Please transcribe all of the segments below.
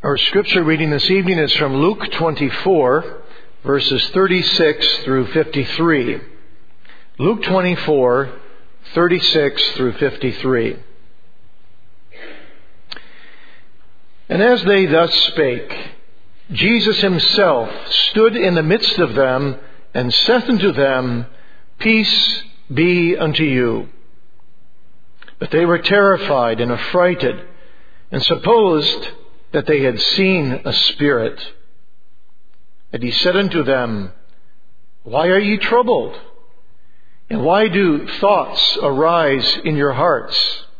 Our scripture reading this evening is from Luke 24, verses 36 through 53. Luke 24, 36 through 53. And as they thus spake, Jesus himself stood in the midst of them, and saith unto them, Peace be unto you. But they were terrified and affrighted, and supposed that they had seen a spirit. And he said unto them, Why are ye troubled? And why do thoughts arise in your hearts?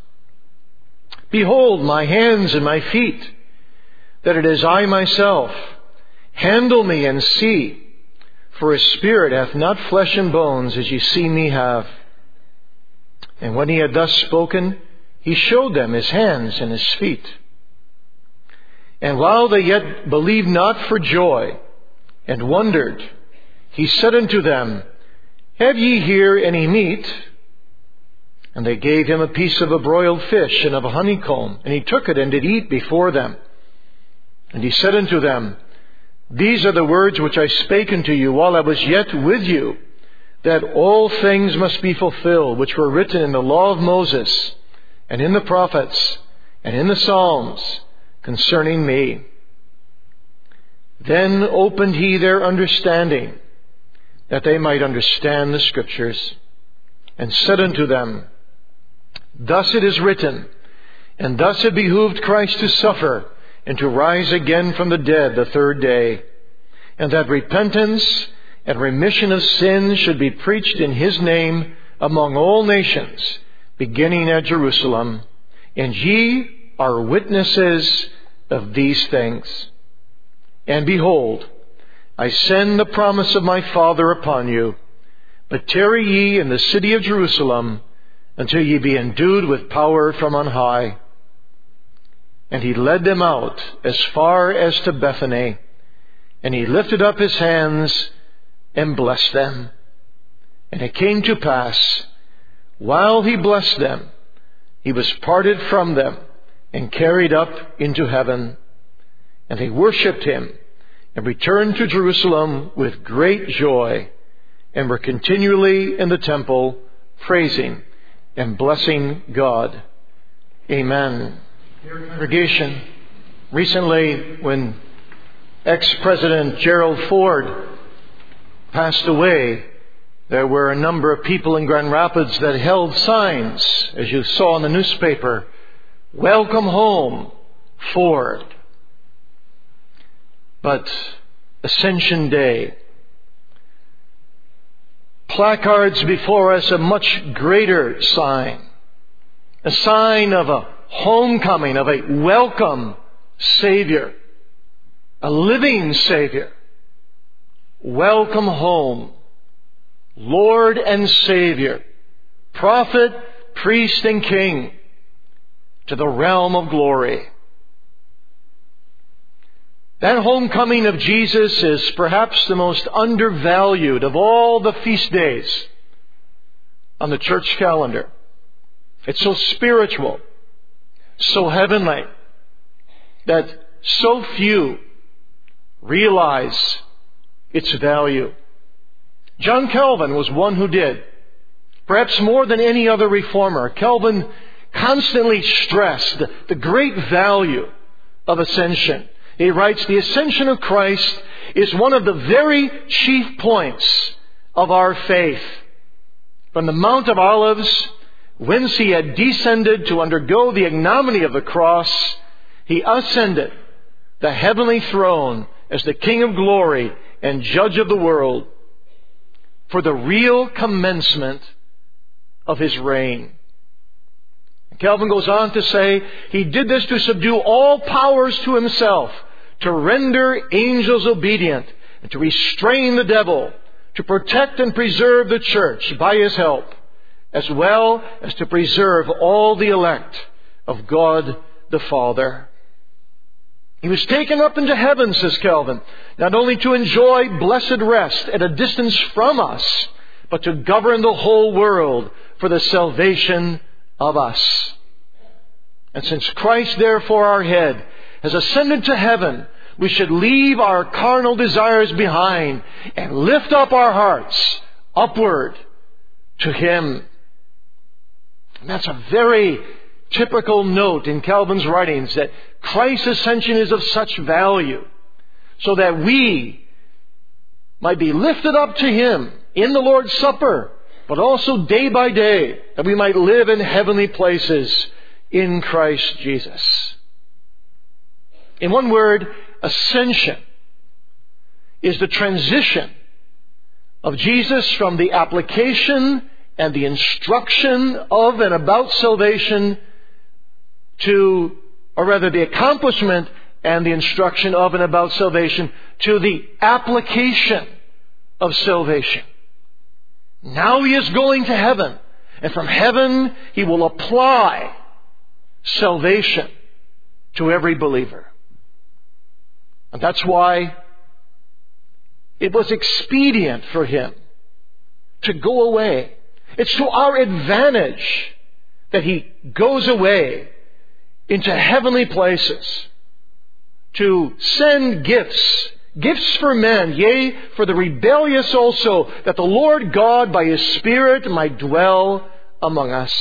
Behold my hands and my feet, that it is I myself. Handle me and see, for a spirit hath not flesh and bones, as ye see me have. And when he had thus spoken, he showed them his hands and his feet. And while they yet believed not for joy, and wondered, he said unto them, Have ye here any meat? And they gave him a piece of a broiled fish and of a honeycomb, and he took it and did eat before them. And he said unto them, These are the words which I spake unto you while I was yet with you, that all things must be fulfilled, which were written in the law of Moses, and in the prophets, and in the Psalms, concerning me. Then opened he their understanding, that they might understand the Scriptures, and said unto them, Thus it is written, and thus it behooved Christ to suffer, and to rise again from the dead the third day, and that repentance and remission of sins should be preached in his name among all nations, beginning at Jerusalem. And ye are witnesses of these things. And behold, I send the promise of my Father upon you, but tarry ye in the city of Jerusalem until ye be endued with power from on high. And he led them out as far as to Bethany, and he lifted up his hands and blessed them. And it came to pass, while he blessed them, he was parted from them and carried up into heaven. And they worshipped him and returned to Jerusalem with great joy, and were continually in the temple praising and blessing God. Amen. Dear congregation, recently when ex-President Gerald Ford passed away, there were a number of people in Grand Rapids that held signs, as you saw in the newspaper, Welcome home, Ford. But Ascension Day, placards before us, a much greater sign, a sign of a homecoming, of a welcome Savior, a living Savior. Welcome home, Lord and Savior, prophet, priest, and king, to the realm of glory. That homecoming of Jesus is perhaps the most undervalued of all the feast days on the church calendar. It's so spiritual, so heavenly, that so few realize its value. John Calvin was one who did. Perhaps more than any other reformer, Calvin constantly stressed the great value of ascension. He writes, The ascension of Christ is one of the very chief points of our faith. From the Mount of Olives, whence he had descended to undergo the ignominy of the cross, he ascended the heavenly throne as the King of glory and Judge of the world, for the real commencement of his reign. Calvin goes on to say, he did this to subdue all powers to himself, to render angels obedient, and to restrain the devil, to protect and preserve the church by his help, as well as to preserve all the elect of God the Father. He was taken up into heaven, says Calvin, not only to enjoy blessed rest at a distance from us, but to govern the whole world for the salvation of us. And since Christ, therefore our head, has ascended to heaven, we should leave our carnal desires behind and lift up our hearts upward to Him. And that's a very typical note in Calvin's writings, that Christ's ascension is of such value so that we might be lifted up to Him in the Lord's Supper, but also day by day, that we might live in heavenly places in Christ Jesus. In one word, ascension is the transition of Jesus from the application and the instruction of and about salvation to, or rather the accomplishment and the instruction of and about salvation, to the application of salvation. Now He is going to heaven, and from heaven He will apply salvation to every believer. And that's why it was expedient for Him to go away. It's to our advantage that He goes away into heavenly places to send gifts, gifts for men, yea, for the rebellious also, that the Lord God by His Spirit might dwell among us.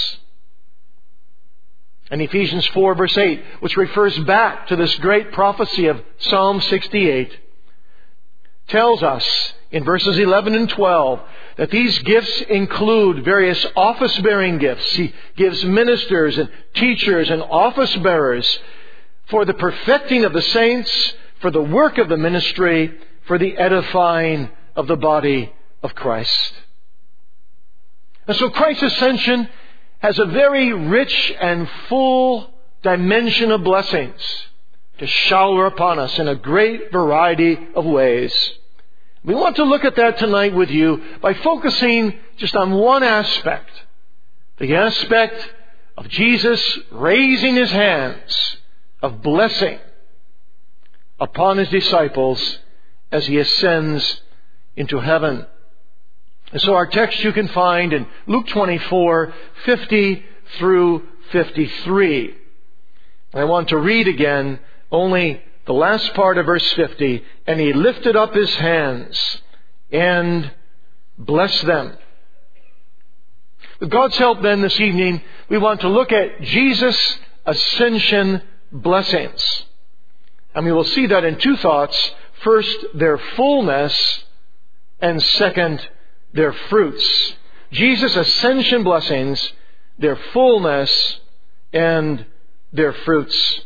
And Ephesians 4 verse 8, which refers back to this great prophecy of Psalm 68, tells us in verses 11 and 12 that these gifts include various office-bearing gifts. He gives ministers and teachers and office-bearers for the perfecting of the saints, for the work of the ministry, for the edifying of the body of Christ. And so Christ's ascension has a very rich and full dimension of blessings to shower upon us in a great variety of ways. We want to look at that tonight with you by focusing just on one aspect. The aspect of Jesus raising His hands of blessing upon His disciples as He ascends into heaven. And so our text you can find in Luke 24, 50 through 53. I want to read again only the last part of verse 50. And He lifted up His hands and blessed them. With God's help then this evening, we want to look at Jesus' ascension blessings. And we will see that in two thoughts. First, their fullness, and second, their fruits. Jesus' ascension blessings, their fullness, and their fruits.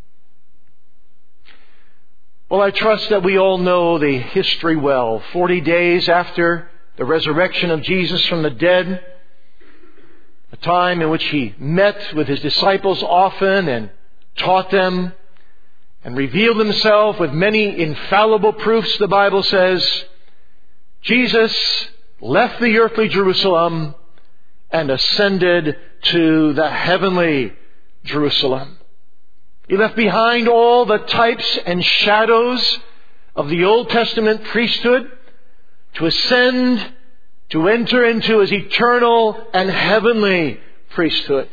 Well, I trust that we all know the history well. 40 days after the resurrection of Jesus from the dead, a time in which He met with His disciples often and taught them and revealed Himself with many infallible proofs, the Bible says, Jesus left the earthly Jerusalem and ascended to the heavenly Jerusalem. He left behind all the types and shadows of the Old Testament priesthood to ascend, to enter into His eternal and heavenly priesthood.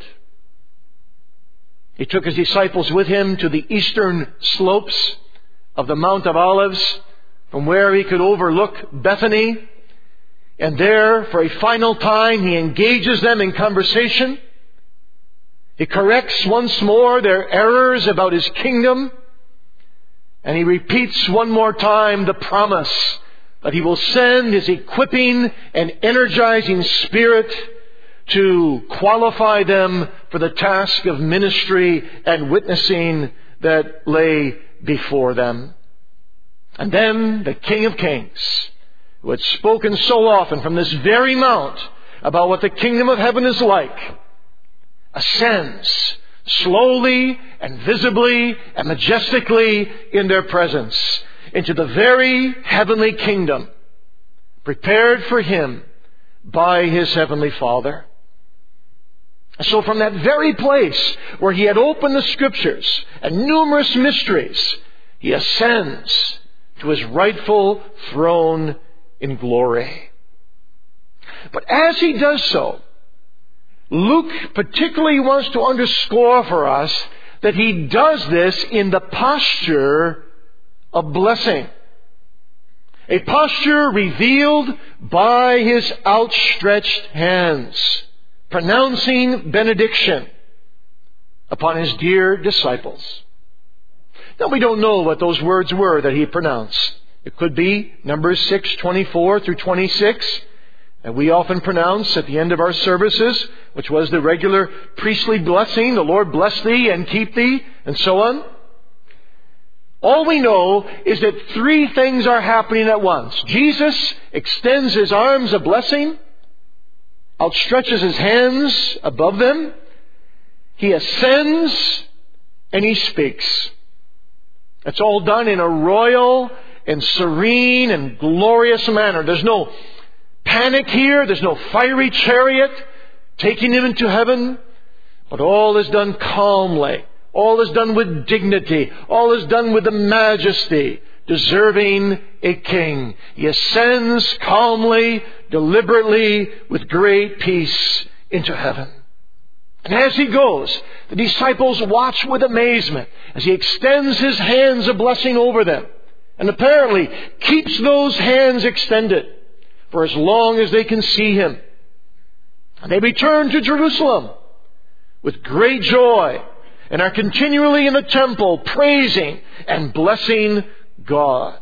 He took His disciples with Him to the eastern slopes of the Mount of Olives, from where He could overlook Bethany. And there, for a final time, He engages them in conversation. He corrects once more their errors about His kingdom. And He repeats one more time the promise that He will send His equipping and energizing Spirit to qualify them for the task of ministry and witnessing that lay before them. And then the King of Kings, who had spoken so often from this very mount about what the kingdom of heaven is like, ascends slowly and visibly and majestically in their presence into the very heavenly kingdom prepared for Him by His heavenly Father. So from that very place where He had opened the Scriptures and numerous mysteries, He ascends to His rightful throne in glory. But as He does so, Luke particularly wants to underscore for us that He does this in the posture of blessing. A posture revealed by His outstretched hands, pronouncing benediction upon His dear disciples. Now, we don't know what those words were that He pronounced. It could be Numbers 6:24 through 26, and we often pronounce at the end of our services, which was the regular priestly blessing, the Lord bless thee and keep thee, and so on. All we know is that three things are happening at once. Jesus extends His arms of blessing, outstretches His hands above them, He ascends, and He speaks. It's all done in a royal and serene and glorious manner. There's no panic here. There's no fiery chariot taking Him into heaven. But all is done calmly. All is done with dignity. All is done with the majesty deserving a king. He ascends calmly, deliberately, with great peace into heaven. And as He goes, the disciples watch with amazement as He extends His hands of blessing over them, and apparently keeps those hands extended for as long as they can see Him. And they return to Jerusalem with great joy and are continually in the temple praising and blessing God.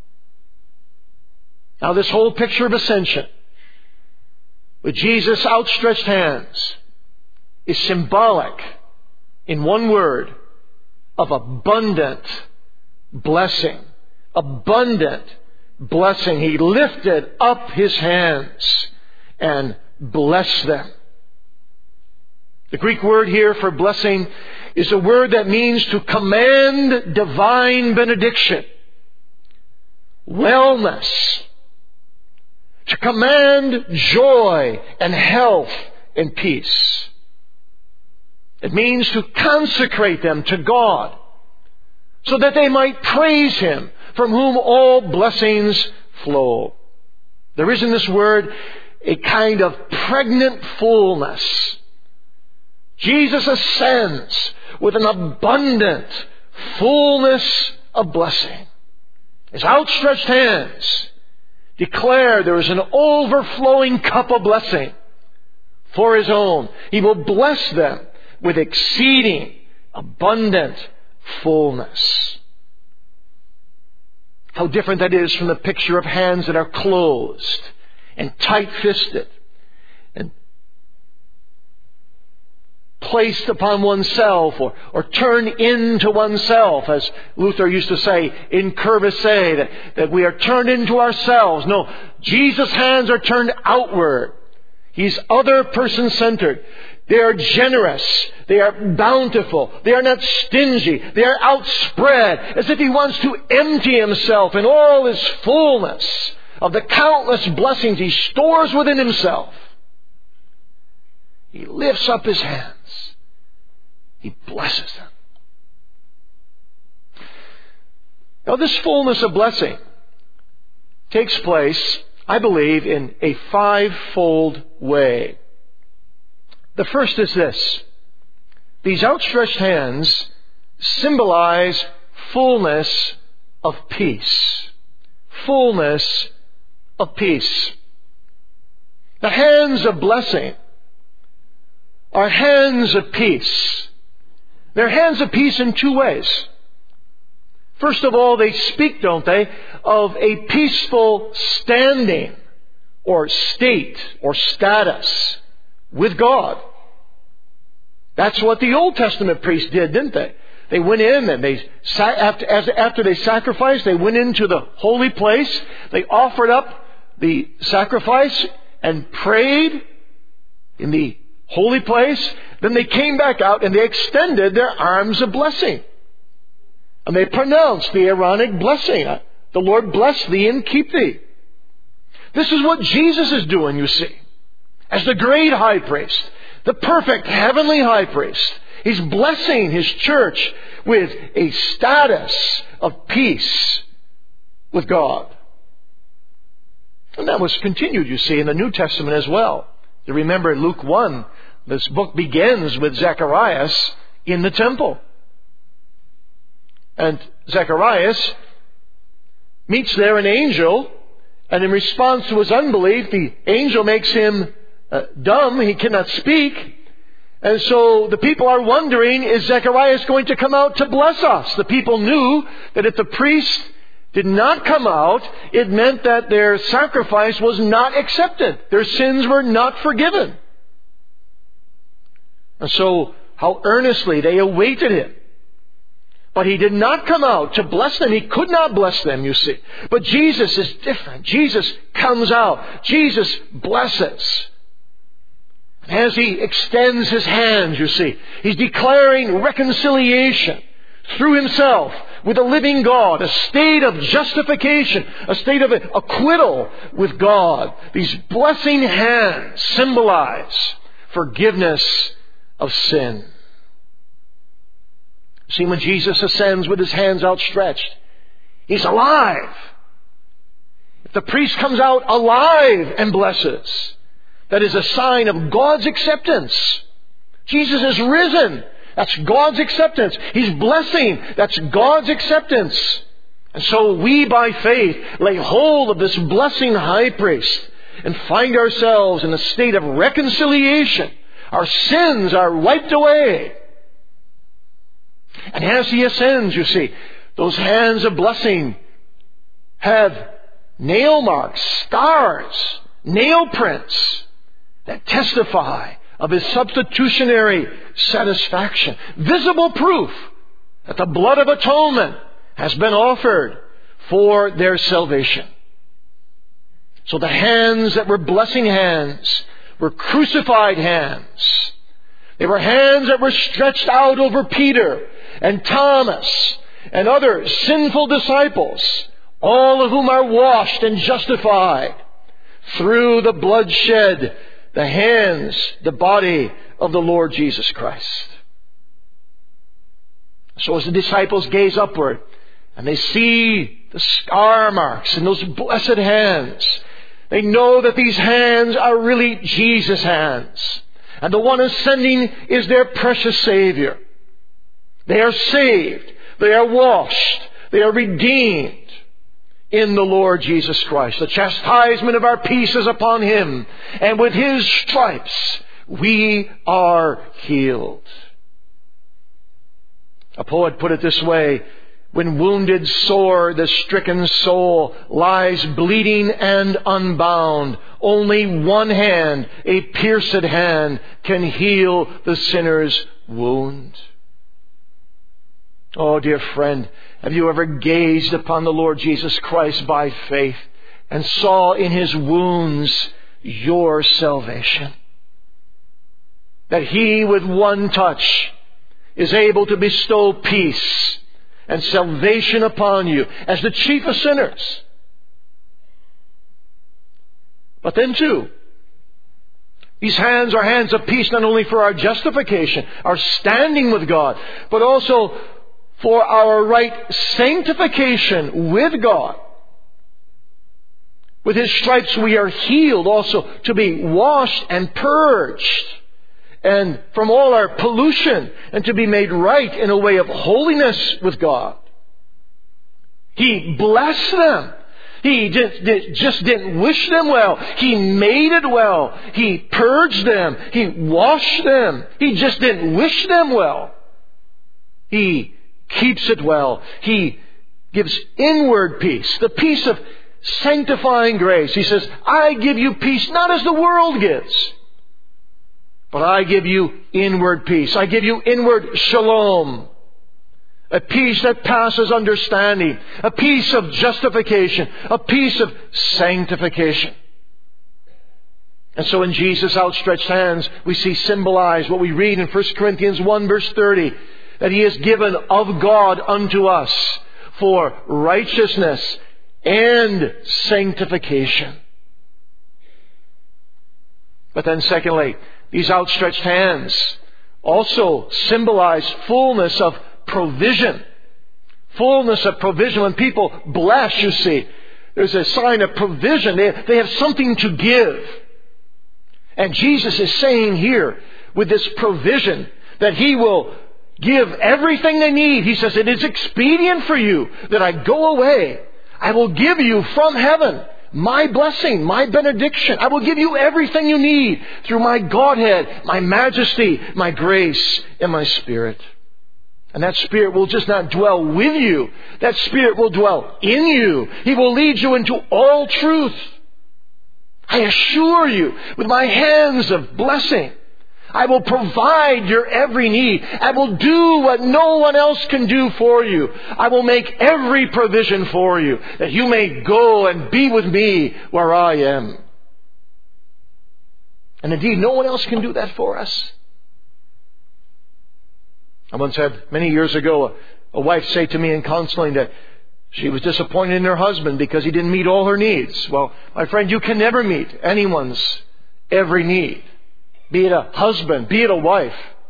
Now, this whole picture of ascension with Jesus' outstretched hands is symbolic, in one word, of abundant blessing. Abundant blessing. He lifted up His hands and blessed them. The Greek word here for blessing is a word that means to command divine benediction, wellness, to command joy and health and peace. It means to consecrate them to God so that they might praise Him, from whom all blessings flow. There is in this word a kind of pregnant fullness. Jesus ascends with an abundant fullness of blessing. His outstretched hands declare there is an overflowing cup of blessing for His own. He will bless them with exceeding abundant fullness. How different that is from the picture of hands that are closed and tight-fisted and placed upon oneself or turned into oneself, as Luther used to say, in curvace, that we are turned into ourselves. No, Jesus' hands are turned outward. He's other person-centered. They are generous. They are bountiful. They are not stingy. They are outspread, as if He wants to empty Himself in all His fullness of the countless blessings He stores within Himself. He lifts up His hands. He blesses them. Now, this fullness of blessing takes place, I believe, in a fivefold way. The first is this. These outstretched hands symbolize fullness of peace. Fullness of peace. The hands of blessing are hands of peace. They're hands of peace in two ways. First of all, they speak, don't they, of a peaceful standing or state or status with God. That's what the Old Testament priests did, didn't they? They went in and after they sacrificed, they went into the holy place. They offered up the sacrifice and prayed in the holy place. Then they came back out and they extended their arms of blessing. And they pronounced the Aaronic blessing. The Lord bless thee and keep thee. This is what Jesus is doing, you see. As the great high priest, the perfect heavenly high priest, He's blessing His church with a status of peace with God. And that was continued, you see, in the New Testament as well. You remember in Luke 1, this book begins with Zacharias in the temple. And Zacharias meets there an angel, and in response to his unbelief, the angel makes him dumb. He cannot speak. And so the people are wondering, is Zacharias going to come out to bless us? The people knew that if the priest did not come out, it meant that their sacrifice was not accepted. Their sins were not forgiven. And so how earnestly they awaited him. But he did not come out to bless them. He could not bless them, you see. But Jesus is different. Jesus comes out. Jesus blesses. As he extends his hands, you see, he's declaring reconciliation through himself with the living God, a state of justification, a state of acquittal with God. These blessing hands symbolize forgiveness of sin. See, when Jesus ascends with his hands outstretched, he's alive. If the priest comes out alive and blesses, that is a sign of God's acceptance. Jesus is risen. That's God's acceptance. He's blessing. That's God's acceptance. And so we, by faith, lay hold of this blessing high priest and find ourselves in a state of reconciliation. Our sins are wiped away. And as he ascends, you see, those hands of blessing have nail marks, scars, nail prints that testify of his substitutionary satisfaction. Visible proof that the blood of atonement has been offered for their salvation. So the hands that were blessing hands were crucified hands. They were hands that were stretched out over Peter and Thomas and other sinful disciples, all of whom are washed and justified through the blood shed, the hands, the body of the Lord Jesus Christ. So as the disciples gaze upward and they see the scar marks in those blessed hands, they know that these hands are really Jesus' hands. And the one ascending is their precious Savior. They are saved. They are washed. They are redeemed in the Lord Jesus Christ. The chastisement of our peace is upon him, and with his stripes we are healed. A poet put it this way: when wounded sore the stricken soul lies bleeding and unbound, only one hand, a pierced hand, can heal the sinner's wound. Oh, dear friend, have you ever gazed upon the Lord Jesus Christ by faith and saw in his wounds your salvation? That he with one touch is able to bestow peace and salvation upon you as the chief of sinners. But then too, these hands are hands of peace not only for our justification, our standing with God, but also for our right sanctification with God. With his stripes we are healed also to be washed and purged and from all our pollution, and to be made right in a way of holiness with God. He blessed them. He just didn't wish them well. He made it well. He purged them. He washed them. He just didn't wish them well. He keeps it well. He gives inward peace, the peace of sanctifying grace. He says, I give you peace not as the world gives, but I give you inward peace. I give you inward shalom. A peace that passes understanding. A peace of justification. A peace of sanctification. And so in Jesus' outstretched hands, we see symbolized what we read in 1 Corinthians 1 verse 30, that he is given of God unto us for righteousness and sanctification. But then secondly, these outstretched hands also symbolize fullness of provision. Fullness of provision. When people bless, you see, there's a sign of provision. They have something to give. And Jesus is saying here, with this provision, that he will give everything they need. He says, it is expedient for you that I go away. I will give you from heaven my blessing, my benediction. I will give you everything you need through my Godhead, my majesty, my grace, and my Spirit. And that Spirit will just not dwell with you. That Spirit will dwell in you. He will lead you into all truth. I assure you, with my hands of blessing, I will provide your every need. I will do what no one else can do for you. I will make every provision for you, that you may go and be with me where I am. And indeed, no one else can do that for us. I once had, many years ago, a wife say to me in counseling that she was disappointed in her husband because he didn't meet all her needs. Well, my friend, you can never meet anyone's every need. Be it a husband, be it a wife.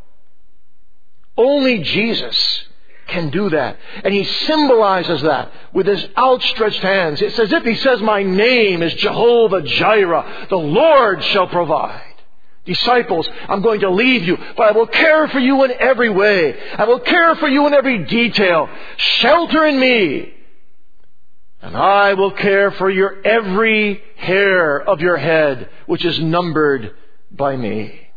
Only Jesus can do that. And He symbolizes that with His outstretched hands. It's as if He says, my name is Jehovah Jireh. The Lord shall provide. Disciples, I'm going to leave you, but I will care for you in every way. I will care for you in every detail. Shelter in me, and I will care for your every hair of your head, which is numbered by me.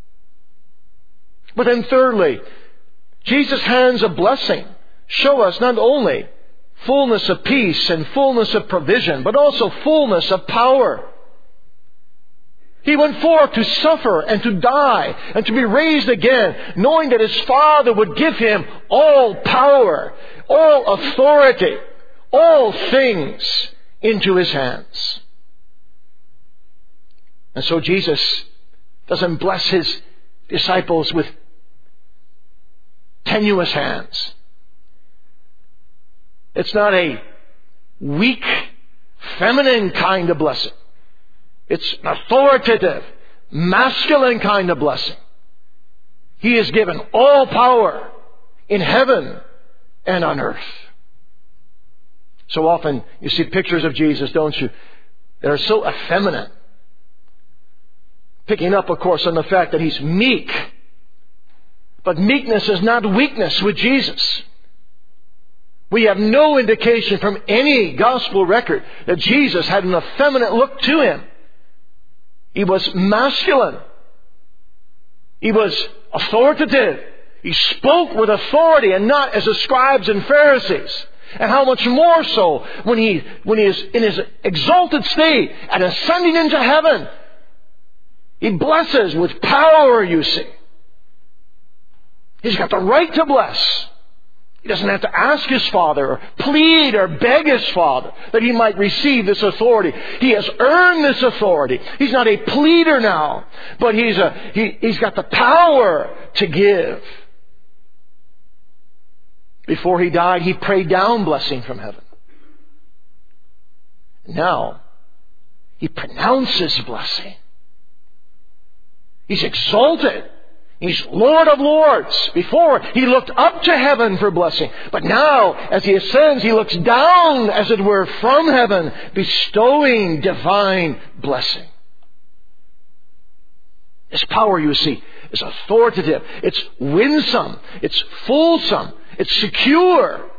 But then thirdly, Jesus' hands of blessing show us not only fullness of peace and fullness of provision, but also fullness of power. He went forth to suffer and to die and to be raised again, knowing that His Father would give Him all power, all authority, all things into His hands. And so Jesus doesn't bless His disciples with tenuous hands. It's not a weak, feminine kind of blessing. It's an authoritative, masculine kind of blessing. He is given all power in heaven and on earth. So often you see pictures of Jesus, don't you, that are so effeminate. Picking up, of course, on the fact that He's meek. But meekness is not weakness with Jesus. We have no indication from any gospel record that Jesus had an effeminate look to Him. He was masculine. He was authoritative. He spoke with authority and not as the scribes and Pharisees. And how much more so when he is in His exalted state and ascending into heaven. He blesses with power, you see. He's got the right to bless. He doesn't have to ask His Father or plead or beg His Father that He might receive this authority. He has earned this authority. He's not a pleader now, but he's got the power to give. Before He died, He prayed down blessing from heaven. Now, He pronounces blessing. He's exalted. He's Lord of Lords. Before, He looked up to heaven for blessing. But now, as He ascends, He looks down, as it were, from heaven, bestowing divine blessing. His power, you see, is authoritative. It's winsome. It's fulsome. It's secure.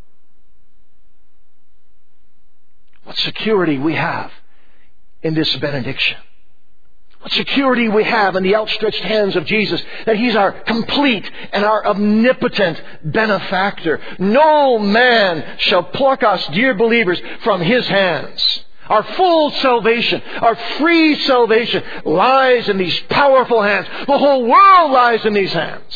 What security we have in this benediction. What security we have in the outstretched hands of Jesus, that He's our complete and our omnipotent benefactor. No man shall pluck us, dear believers, from His hands. Our full salvation, our free salvation lies in these powerful hands. The whole world lies in these hands.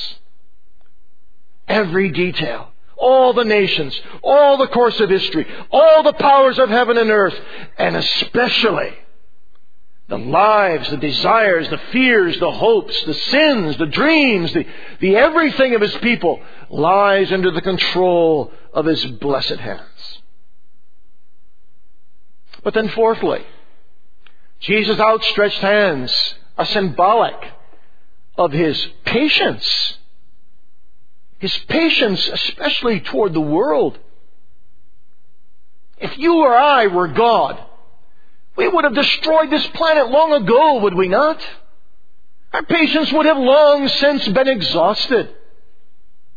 Every detail, all the nations, all the course of history, all the powers of heaven and earth, and especially the lives, the desires, the fears, the hopes, the sins, the dreams, the everything of His people lies under the control of His blessed hands. But then fourthly, Jesus' outstretched hands are symbolic of His patience. His patience, especially toward the world. If you or I were God, we would have destroyed this planet long ago, would we not? Our patience would have long since been exhausted.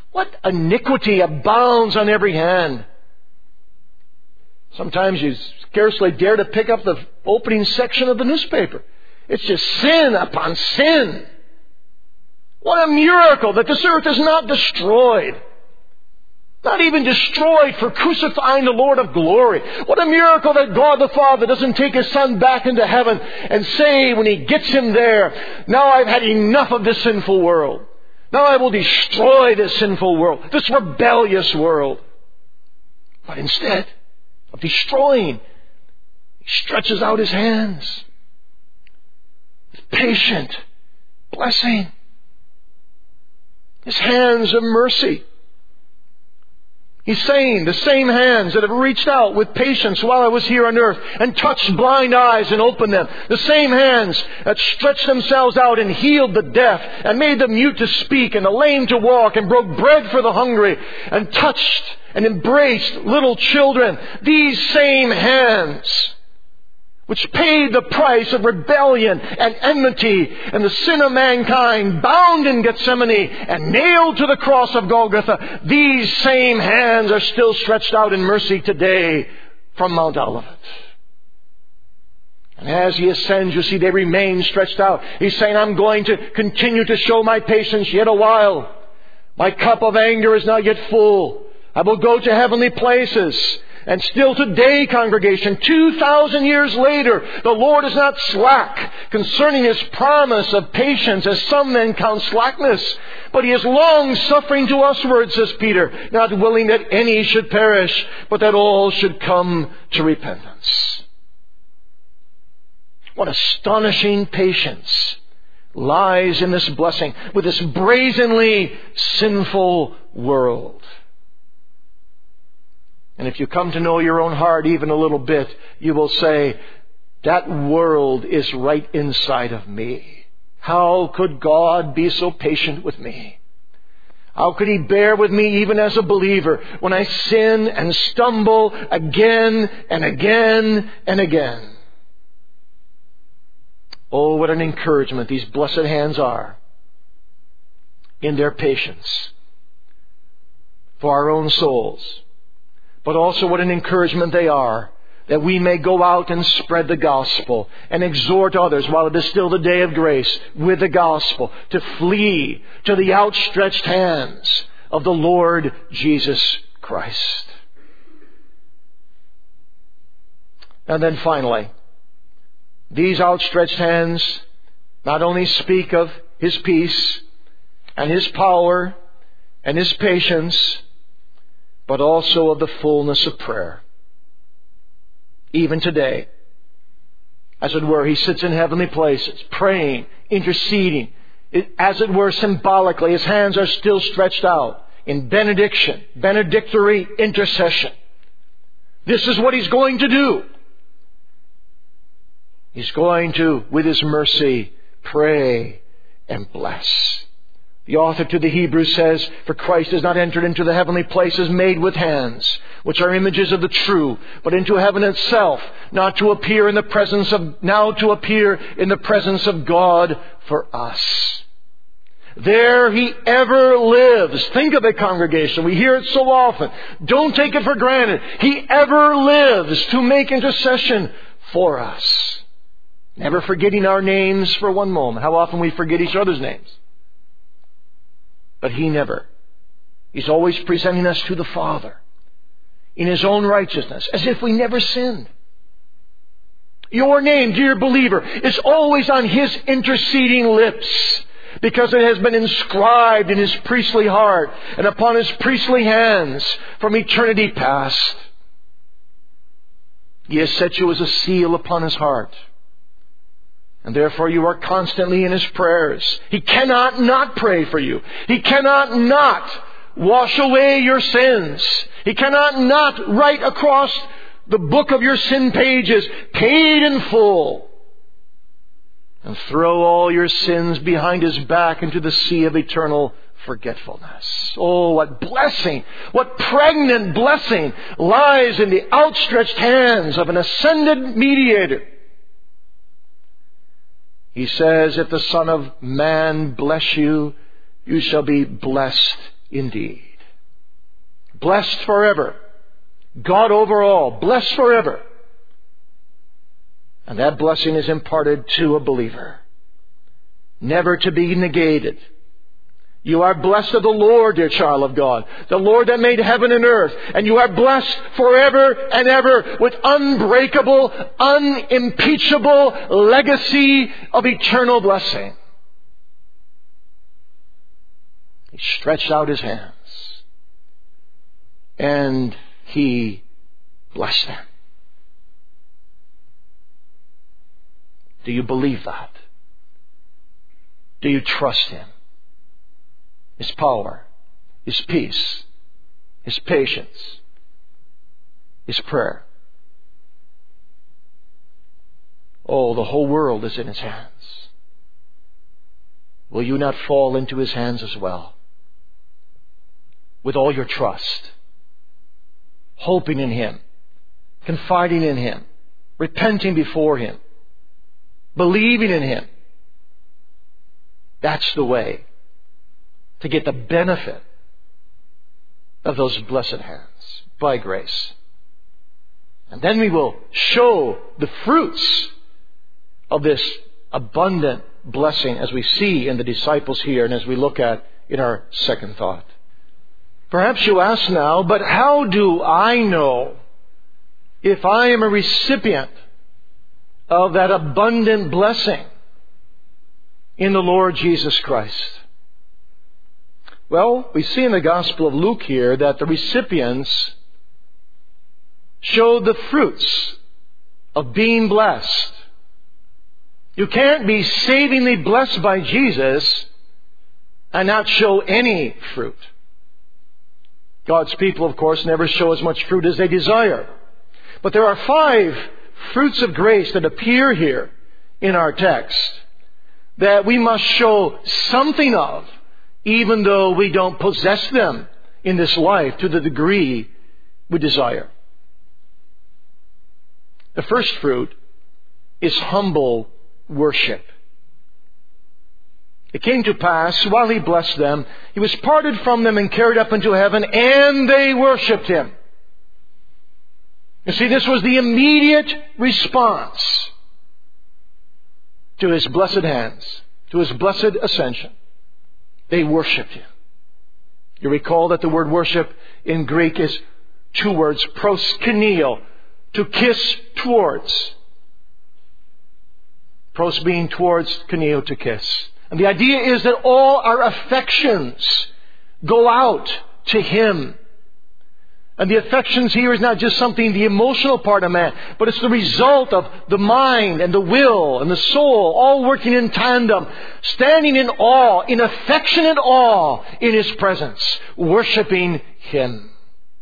What iniquity abounds on every hand. Sometimes you scarcely dare to pick up the opening section of the newspaper. It's just sin upon sin. What a miracle that this earth is not destroyed. Not even destroyed for crucifying the Lord of glory. What a miracle that God the Father doesn't take His Son back into heaven and say when He gets Him there, now I've had enough of this sinful world. Now I will destroy this sinful world, this rebellious world. But instead of destroying, He stretches out His hands. With patient blessing. His hands of mercy. He's saying the same hands that have reached out with patience while I was here on earth and touched blind eyes and opened them. The same hands that stretched themselves out and healed the deaf and made the mute to speak and the lame to walk and broke bread for the hungry and touched and embraced little children. These same hands which paid the price of rebellion and enmity and the sin of mankind, bound in Gethsemane and nailed to the cross of Golgotha, these same hands are still stretched out in mercy today from Mount Olivet. And as He ascends, you see, they remain stretched out. He's saying, I'm going to continue to show my patience yet a while. My cup of anger is not yet full. I will go to heavenly places. And still today, congregation, 2,000 years later, the Lord is not slack concerning His promise of patience, as some men count slackness. But He is long-suffering to usward, says Peter, not willing that any should perish, but that all should come to repentance. What astonishing patience lies in this blessing with this brazenly sinful world. And if you come to know your own heart even a little bit, you will say, that world is right inside of me. How could God be so patient with me? How could He bear with me even as a believer when I sin and stumble again and again and again? Oh, what an encouragement these blessed hands are in their patience for our own souls. But also what an encouragement they are that we may go out and spread the gospel and exhort others while it is still the day of grace with the gospel to flee to the outstretched hands of the Lord Jesus Christ. And then finally, these outstretched hands not only speak of His peace and His power and His patience, but also of the fullness of prayer. Even today, as it were, He sits in heavenly places, praying, interceding. As it were, symbolically, His hands are still stretched out in benediction, benedictory intercession. This is what He's going to do. He's going to, with His mercy, pray and bless. The author to the Hebrews says, for Christ has not entered into the heavenly places made with hands, which are images of the true, but into heaven itself, now to appear in the presence of God for us. There He ever lives. Think of it, congregation. We hear it so often. Don't take it for granted. He ever lives to make intercession for us. Never forgetting our names for one moment. How often we forget each other's names. But He never. He's always presenting us to the Father in His own righteousness, as if we never sinned. Your name, dear believer, is always on His interceding lips, because it has been inscribed in His priestly heart and upon His priestly hands from eternity past. He has set you as a seal upon His heart. And therefore you are constantly in His prayers. He cannot not pray for you. He cannot not wash away your sins. He cannot not write across the book of your sin pages, paid in full, and throw all your sins behind His back into the sea of eternal forgetfulness. Oh, what blessing, what pregnant blessing lies in the outstretched hands of an ascended mediator. He says, if the Son of Man bless you, you shall be blessed indeed. Blessed forever. God over all. Blessed forever. And that blessing is imparted to a believer, never to be negated. You are blessed of the Lord, dear child of God, the Lord that made heaven and earth, and you are blessed forever and ever with unbreakable, unimpeachable legacy of eternal blessing. He stretched out His hands and He blessed them. Do you believe that? Do you trust Him? His power, His peace, His patience, His prayer. Oh, the whole world is in His hands. Will you not fall into His hands as well? With all your trust, hoping in Him, confiding in Him, repenting before Him, believing in Him. That's the way to get the benefit of those blessed hands by grace. And then we will show the fruits of this abundant blessing as we see in the disciples here and as we look at in our second thought. Perhaps you ask now, but how do I know if I am a recipient of that abundant blessing in the Lord Jesus Christ? Well, we see in the Gospel of Luke here that the recipients showed the fruits of being blessed. You can't be savingly blessed by Jesus and not show any fruit. God's people, of course, never show as much fruit as they desire. But there are 5 fruits of grace that appear here in our text that we must show something of, even though we don't possess them in this life to the degree we desire. The first fruit is humble worship. It came to pass, while He blessed them, He was parted from them and carried up into heaven, and they worshipped Him. You see, this was the immediate response to His blessed hands, to His blessed ascension. They worshipped Him. You recall that the word worship in Greek is 2 words, proskuneo, to kiss towards. Pros being towards, kuneo to kiss. And the idea is that all our affections go out to Him. And the affections here is not just something, the emotional part of man, but it's the result of the mind and the will and the soul all working in tandem, standing in awe, in affectionate awe in His presence, worshiping Him.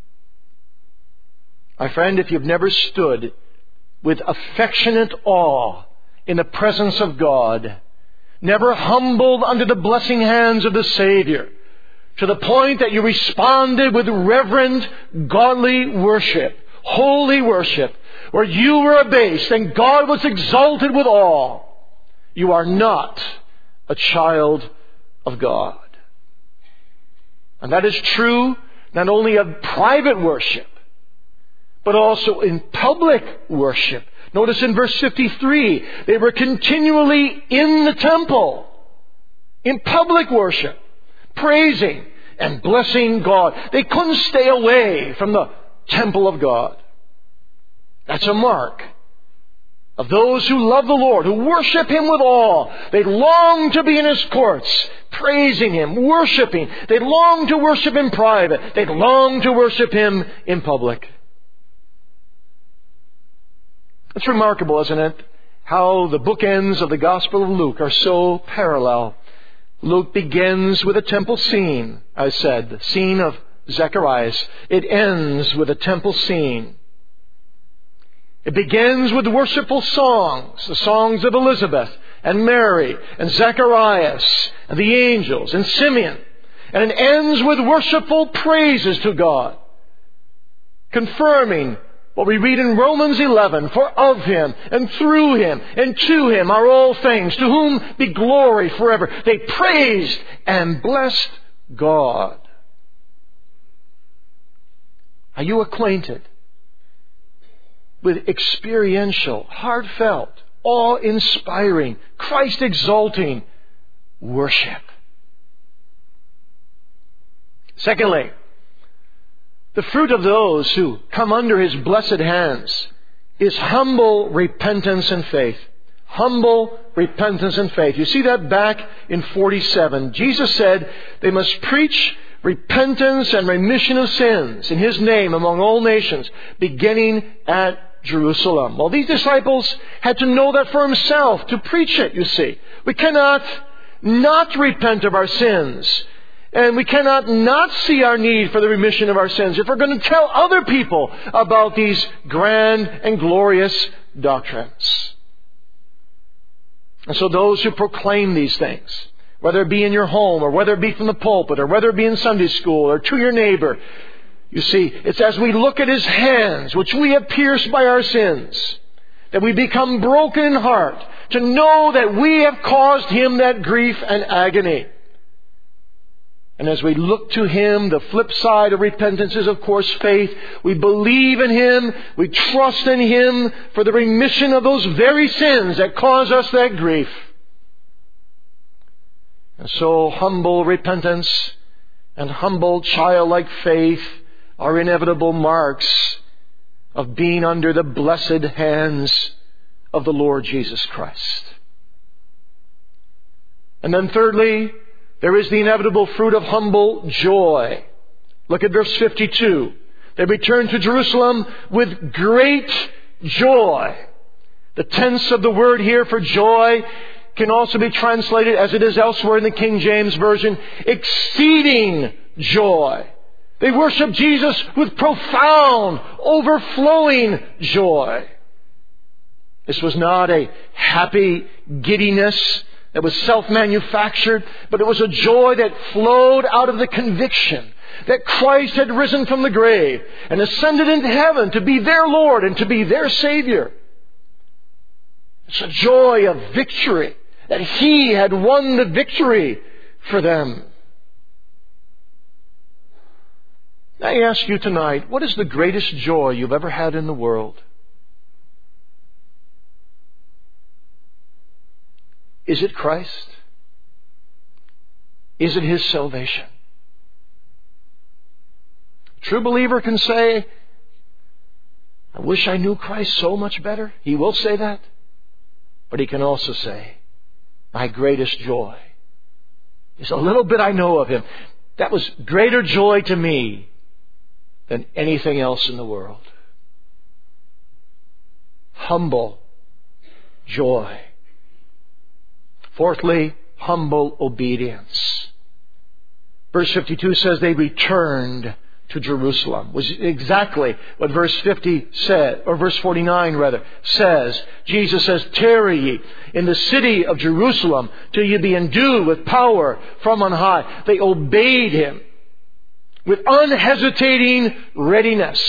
My friend, if you've never stood with affectionate awe in the presence of God, never humbled under the blessing hands of the Savior, to the point that you responded with reverent, godly worship, holy worship, where you were abased and God was exalted with awe, you are not a child of God. And that is true not only of private worship, but also in public worship. Notice in verse 53, they were continually in the temple, in public worship, praising and blessing God. They couldn't stay away from the temple of God. That's a mark of those who love the Lord, who worship Him with awe. They long to be in His courts, praising Him, worshiping. They long to worship in private. They long to worship Him in public. It's remarkable, isn't it, how the bookends of the Gospel of Luke are so parallel. Luke begins with a temple scene, I said, the scene of Zacharias. It ends with a temple scene. It begins with worshipful songs, the songs of Elizabeth and Mary and Zacharias and the angels and Simeon. And it ends with worshipful praises to God, confirming what we read in Romans 11, for of Him and through Him and to Him are all things, to whom be glory forever. They praised and blessed God. Are you acquainted with experiential, heartfelt, awe-inspiring, Christ-exalting worship? Secondly, the fruit of those who come under His blessed hands is humble repentance and faith. Humble repentance and faith. You see that back in 47. Jesus said they must preach repentance and remission of sins in His name among all nations, beginning at Jerusalem. Well, these disciples had to know that for Himself, to preach it, you see. We cannot not repent of our sins. And we cannot not see our need for the remission of our sins if we're going to tell other people about these grand and glorious doctrines. And so those who proclaim these things, whether it be in your home or whether it be from the pulpit or whether it be in Sunday school or to your neighbor, you see, it's as we look at His hands, which we have pierced by our sins, that we become broken in heart to know that we have caused Him that grief and agony. And as we look to Him, the flip side of repentance is, of course, faith. We believe in Him. We trust in Him for the remission of those very sins that cause us that grief. And so humble repentance and humble childlike faith are inevitable marks of being under the blessed hands of the Lord Jesus Christ. And then thirdly, there is the inevitable fruit of humble joy. Look at verse 52. They returned to Jerusalem with great joy. The tense of the word here for joy can also be translated, as it is elsewhere in the King James Version, exceeding joy. They worship Jesus with profound, overflowing joy. This was not a happy giddiness that was self-manufactured, but it was a joy that flowed out of the conviction that Christ had risen from the grave and ascended into heaven to be their Lord and to be their Savior. It's a joy of victory, that He had won the victory for them. I ask you tonight, what is the greatest joy you've ever had in the world? Is it Christ? Is it His salvation? A true believer can say, I wish I knew Christ so much better. He will say that. But he can also say, my greatest joy is a little bit I know of Him. That was greater joy to me than anything else in the world. Humble joy. Fourthly, humble obedience. Verse 52 says they returned to Jerusalem. Was exactly what verse 50 said, or verse 49 rather, says. Jesus says, tarry ye in the city of Jerusalem till ye be endued with power from on high. They obeyed Him with unhesitating readiness.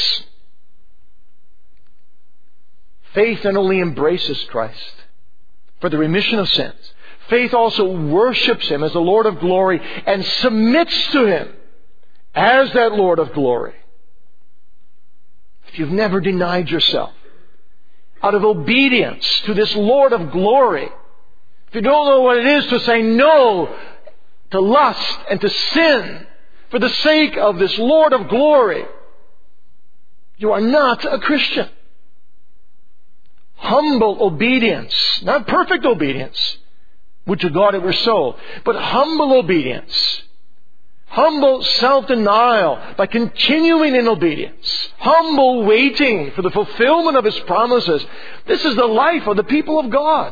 Faith not only embraces Christ for the remission of sins, faith also worships Him as the Lord of glory and submits to Him as that Lord of glory. If you've never denied yourself out of obedience to this Lord of glory, if you don't know what it is to say no to lust and to sin for the sake of this Lord of glory, you are not a Christian. Humble obedience, not perfect obedience, would to God it were so, but humble obedience, humble self-denial by continuing in obedience, humble waiting for the fulfillment of His promises. This is the life of the people of God.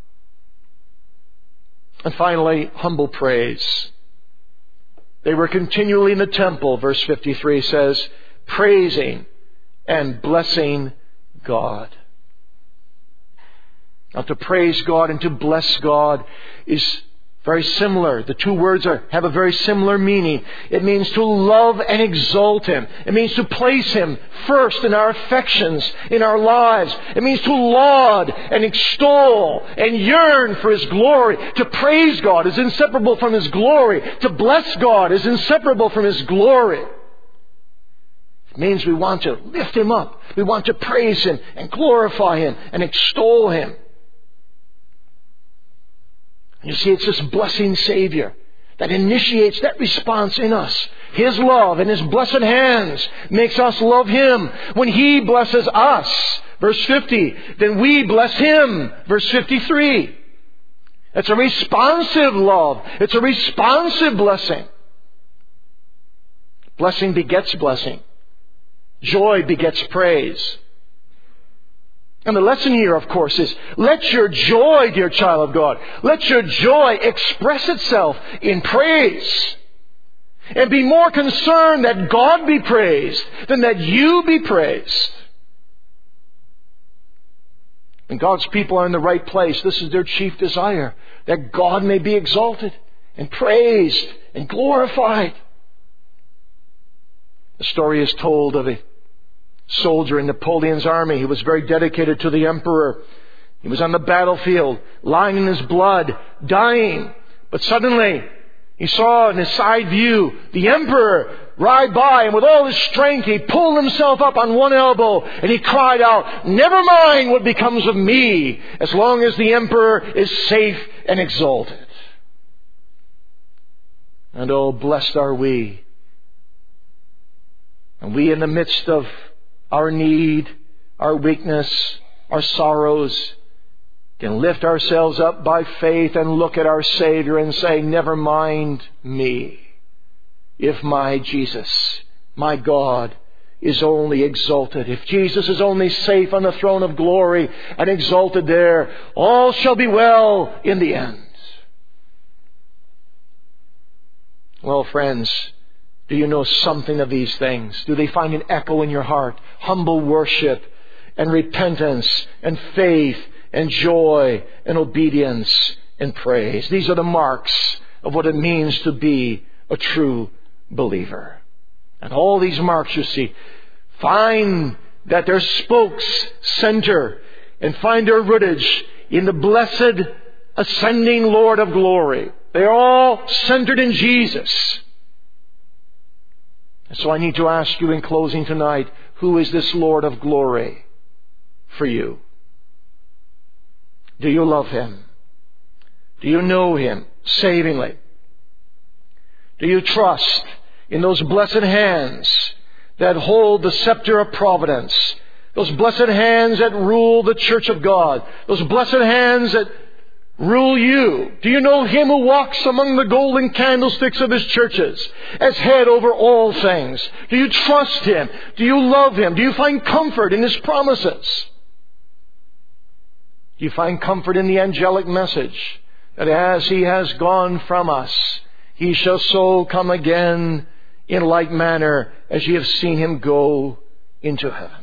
And finally, humble praise. They were continually in the temple, verse 53 says, praising and blessing God. Now, to praise God and to bless God is very similar. The two words have a very similar meaning. It means to love and exalt Him. It means to place Him first in our affections, in our lives. It means to laud and extol and yearn for His glory. To praise God is inseparable from His glory. To bless God is inseparable from His glory. It means we want to lift Him up. We want to praise Him and glorify Him and extol Him. And you see, it's this blessing Savior that initiates that response in us. His love and His blessed hands makes us love Him. When He blesses us, verse 50, then we bless Him, verse 53. It's a responsive love. It's a responsive blessing. Blessing begets blessing. Joy begets praise. And the lesson here, of course, is let your joy, dear child of God, let your joy express itself in praise. And be more concerned that God be praised than that you be praised. When God's people are in the right place, this is their chief desire, that God may be exalted and praised and glorified. The story is told of a soldier in Napoleon's army. He was very dedicated to the emperor. He was on the battlefield, lying in his blood, dying. But suddenly, he saw in his side view the emperor ride by, and with all his strength, he pulled himself up on one elbow, and he cried out, "Never mind what becomes of me, as long as the emperor is safe and exalted." And oh, blessed are we. And we, in the midst of our need, our weakness, our sorrows, can lift ourselves up by faith and look at our Savior and say, "Never mind me, if my Jesus, my God, is only exalted. If Jesus is only safe on the throne of glory and exalted there, all shall be well in the end." Well, friends, do you know something of these things? Do they find an echo in your heart? Humble worship and repentance and faith and joy and obedience and praise. These are the marks of what it means to be a true believer. And all these marks, you see, find that their spokes center and find their rootage in the blessed ascending Lord of glory. They are all centered in Jesus. And so I need to ask you in closing tonight, who is this Lord of glory for you? Do you love Him? Do you know Him savingly? Do you trust in those blessed hands that hold the scepter of providence? Those blessed hands that rule the church of God? Those blessed hands that rule you? Do you know Him who walks among the golden candlesticks of His churches as head over all things? Do you trust Him? Do you love Him? Do you find comfort in His promises? Do you find comfort in the angelic message that as He has gone from us, He shall so come again in like manner as ye have seen Him go into heaven?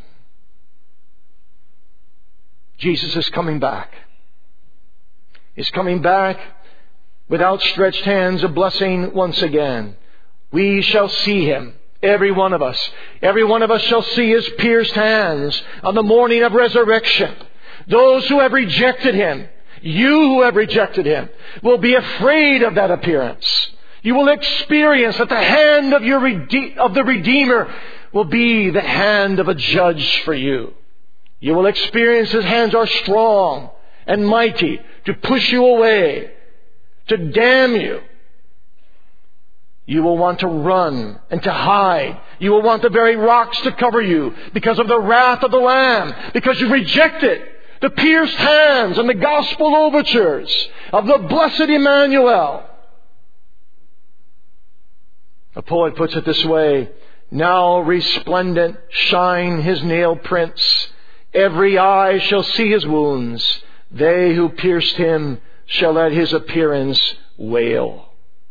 Jesus is coming back. He's coming back with outstretched hands of blessing once again. We shall see Him, every one of us. Every one of us shall see His pierced hands on the morning of resurrection. Those who have rejected Him, you who have rejected Him, will be afraid of that appearance. You will experience that the hand of the Redeemer will be the hand of a judge for you. You will experience His hands are strong and mighty to push you away, to damn you. You will want to run and to hide. You will want the very rocks to cover you because of the wrath of the Lamb, because you rejected the pierced hands and the gospel overtures of the blessed Emmanuel. A poet puts it this way: "Now resplendent shine His nail prints. Every eye shall see His wounds. They who pierced Him shall at His appearance wail."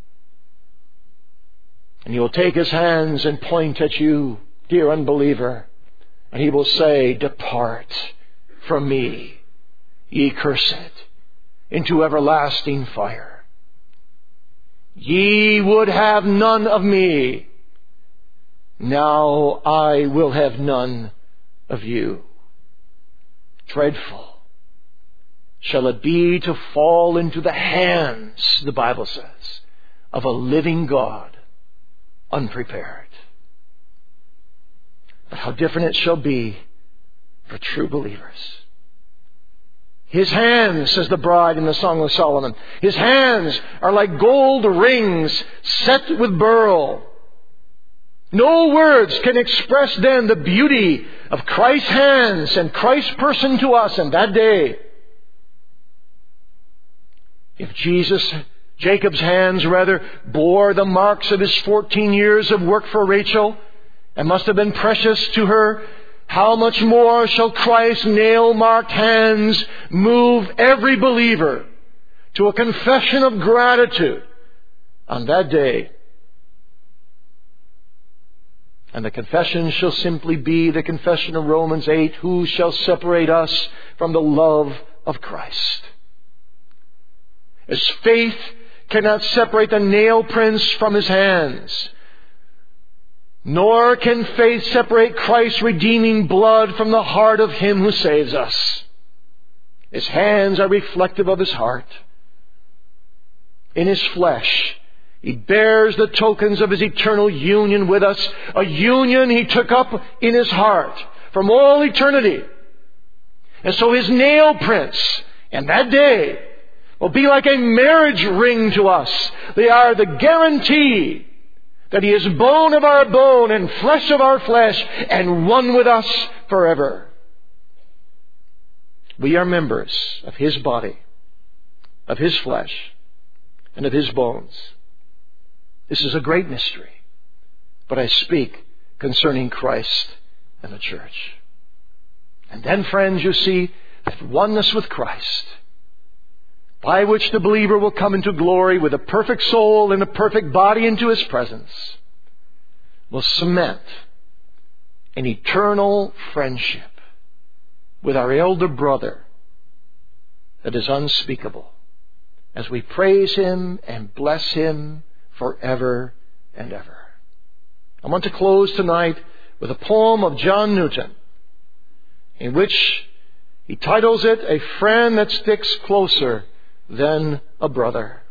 And He will take His hands and point at you, dear unbeliever, and He will say, "Depart from me, ye cursed, into everlasting fire. Ye would have none of me. Now I will have none of you." Dreadful shall it be to fall into the hands, the Bible says, of a living God unprepared. But how different it shall be for true believers. His hands, says the bride in the Song of Solomon, His hands are like gold rings set with beryl. No words can express then the beauty of Christ's hands and Christ's person to us in that day. If Jacob's hands bore the marks of his 14 years of work for Rachel and must have been precious to her, how much more shall Christ's nail-marked hands move every believer to a confession of gratitude on that day. And the confession shall simply be the confession of Romans 8, who shall separate us from the love of Christ? As faith cannot separate the nail prints from His hands, nor can faith separate Christ's redeeming blood from the heart of Him who saves us. His hands are reflective of His heart. In His flesh, He bears the tokens of His eternal union with us, a union He took up in His heart from all eternity. And so His nail prints in that day will be like a marriage ring to us. They are the guarantee that He is bone of our bone and flesh of our flesh and one with us forever. We are members of His body, of His flesh, and of His bones. This is a great mystery, but I speak concerning Christ and the church. And then, friends, you see that oneness with Christ, by which the believer will come into glory with a perfect soul and a perfect body into His presence, will cement an eternal friendship with our elder brother that is unspeakable, as we praise Him and bless Him forever and ever. I want to close tonight with a poem of John Newton, in which he titles it, "A Friend That Sticks Closer Than a Brother."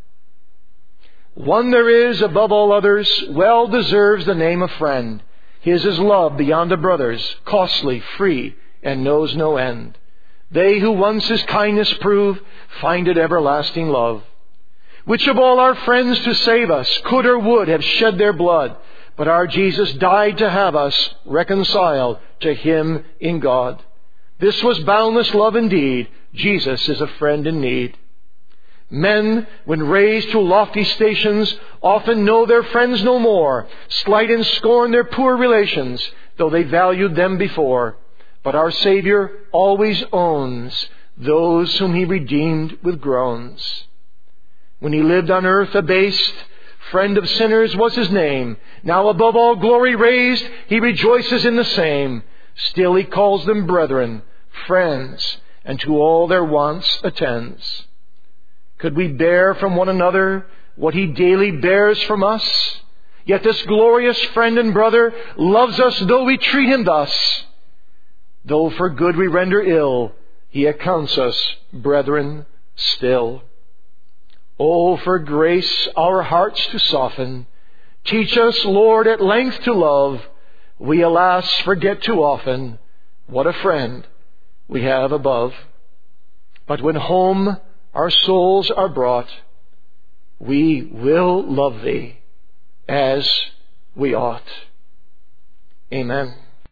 One there is above all others, well deserves the name of friend. His is love beyond a brother's, costly, free, and knows no end. They who once His kindness prove, find it everlasting love. Which of all our friends to save us could or would have shed their blood? But our Jesus died to have us reconciled to Him in God. This was boundless love indeed. Jesus is a friend in need. Men, when raised to lofty stations, often know their friends no more, slight and scorn their poor relations, though they valued them before. But our Savior always owns those whom He redeemed with groans. When He lived on earth abased, friend of sinners was His name. Now above all glory raised, He rejoices in the same. Still He calls them brethren, friends, and to all their wants attends. Could we bear from one another what He daily bears from us? Yet this glorious friend and brother loves us though we treat Him thus. Though for good we render ill, He accounts us brethren still. Oh, for grace our hearts to soften. Teach us, Lord, at length to love. We, alas, forget too often what a friend we have above. But when home our souls are brought, we will love Thee as we ought. Amen.